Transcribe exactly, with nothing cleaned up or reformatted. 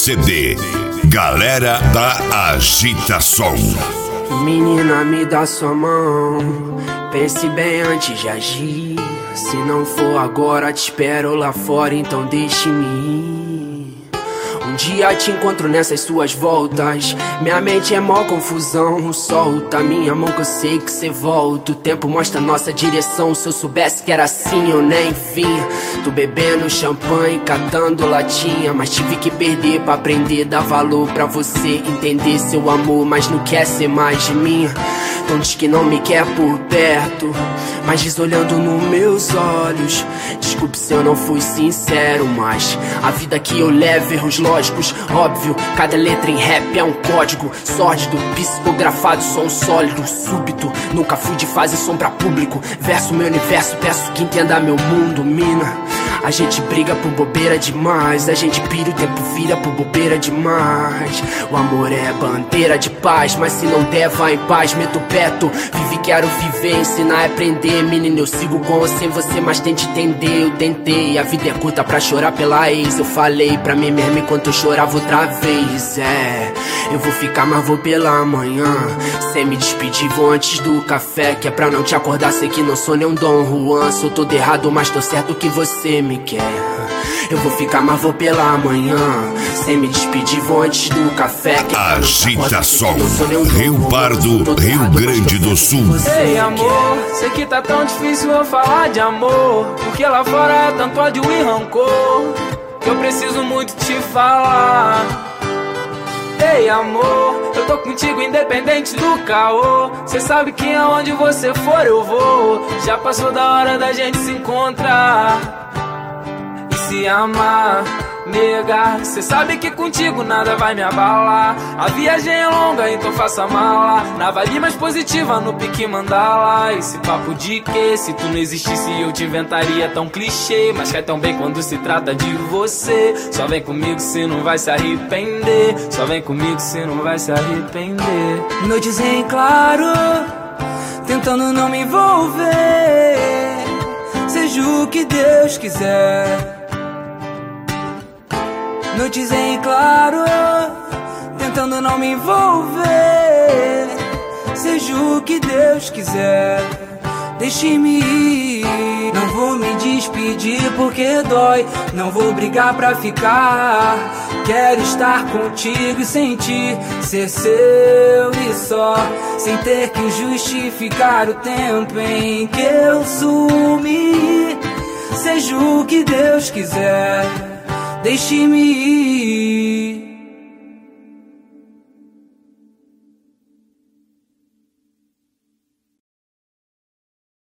C D Galera da Agitação. Menina, me dá sua mão, pense bem antes de agir. Se não for agora, te espero lá fora, então deixe-me ir. Um dia te encontro nessas suas voltas, minha mente é mó confusão. Solta minha mão que eu sei que cê volta. O tempo mostra nossa direção. Se eu soubesse que era assim, eu nem vinha. Tô bebendo champanhe, catando latinha, mas tive que perder pra aprender. Dar valor pra você entender seu amor, mas não quer ser mais de mim. Então diz que não me quer por perto, mas diz olhando nos meus olhos. Desculpe se eu não fui sincero, mas a vida que eu levo, erros lógicos, óbvio. Cada letra em rap é um código sórdido, psicografado, som sólido, súbito. Nunca fui de fazer som pra público. Verso meu universo, peço que entenda meu mundo, mina. A gente briga por bobeira demais, a gente pira, o tempo vira por bobeira demais. O amor é bandeira de paz, mas se não der, vai em paz. Meto o peto, vive, quero viver, ensinar é aprender. Menina, eu sigo com ou sem você, mas tente entender. Eu tentei, a vida é curta pra chorar pela ex. Eu falei pra mim mesmo enquanto eu chorava outra vez. É, eu vou ficar, mas vou pela manhã. Sem me despedir, vou antes do café, que é pra não te acordar, sei que não sou nem um Dom Juan. Sou todo errado, mas tô certo que você me quer. Eu vou ficar, mas vou pela manhã. Sem me despedir, vou antes do café. Agitação, Rio Pardo, Rio Grande do Sul. Ei amor, sei que tá tão difícil eu falar de amor, porque lá fora é tanto ódio e rancor, que eu preciso muito te falar. Ei amor, eu tô contigo independente do caô. Cê sabe que aonde você for eu vou. Já passou da hora da gente se encontrar e se amar, nega. Cê sabe que contigo nada vai me abalar. A viagem é longa, então faça mala. Na vibe mais positiva, no pique mandala. Esse papo de que se tu não existisse eu te inventaria tão clichê, mas cai tão bem quando se trata de você. Só vem comigo, cê não vai se arrepender. Só vem comigo, cê não vai se arrepender. Noites em claro, tentando não me envolver, seja o que Deus quiser. Noites em claro, tentando não me envolver, seja o que Deus quiser. Deixe-me ir, não vou me despedir porque dói. Não vou brigar pra ficar, quero estar contigo e sentir ser seu e só, sem ter que justificar o tempo em que eu sumi. Seja o que Deus quiser, deixe-me ir.